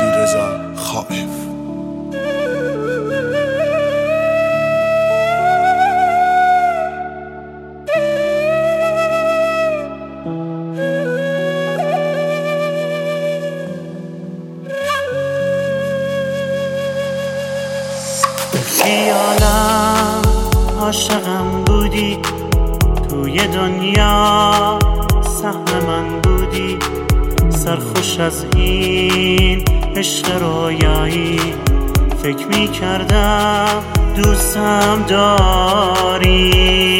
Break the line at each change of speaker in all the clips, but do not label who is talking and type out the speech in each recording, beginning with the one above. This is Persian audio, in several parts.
علیرضا خائف.
خیالم عاشقم بودی، توی دنیا سهم من بودی، سرخوش از این عشق رویایی، فکر می کردم دوستم داری.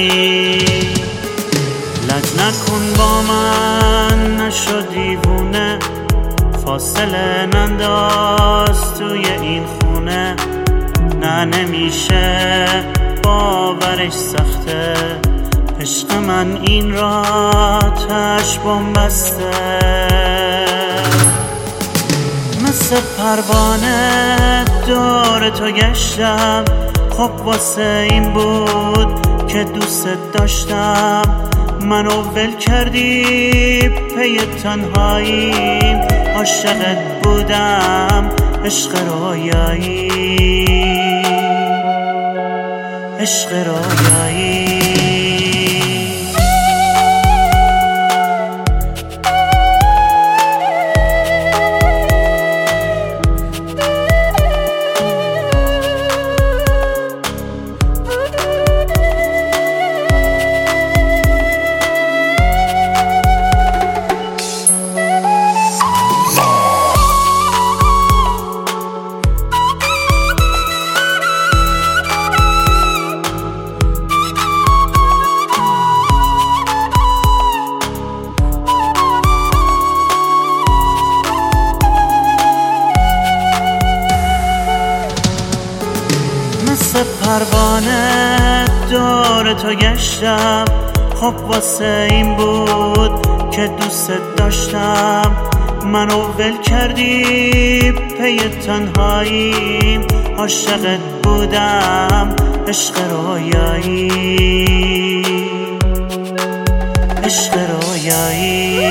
لج نکن با من، نشو دیوونه، فاصله ننداز توی این خونه. نه نمیشه باورش سخته، عشق من این را آتش بمبسته. مثل پروانه دور تو گشتم، خب واسه این بود که دوست داشتم. منو ول کردی پی تنهاییم، عاشقت بودم عشق رویایی، عشق رویایی. مثل پروانه دور تو گشتم، خب واسه این بود که دوست داشتم. منو ول کردی پی تنهاییم، عاشقت بودم عشق رویایی، عشق رویایی.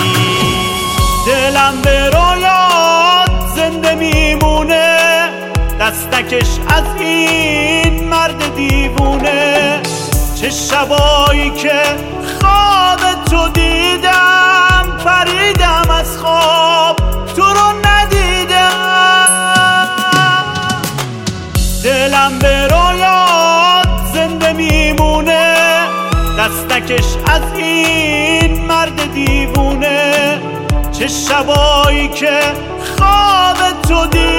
دلم به رویات زنده میمونه، دستکش از این مرد دیوونه. چه شبایی که خواب تو دیدم، پریدم از خواب تو رو ندیدم. دلم به رویات زنده میمونه، دستکش از این مرد دیوونه. چه شبایی که خواب تو دیدم،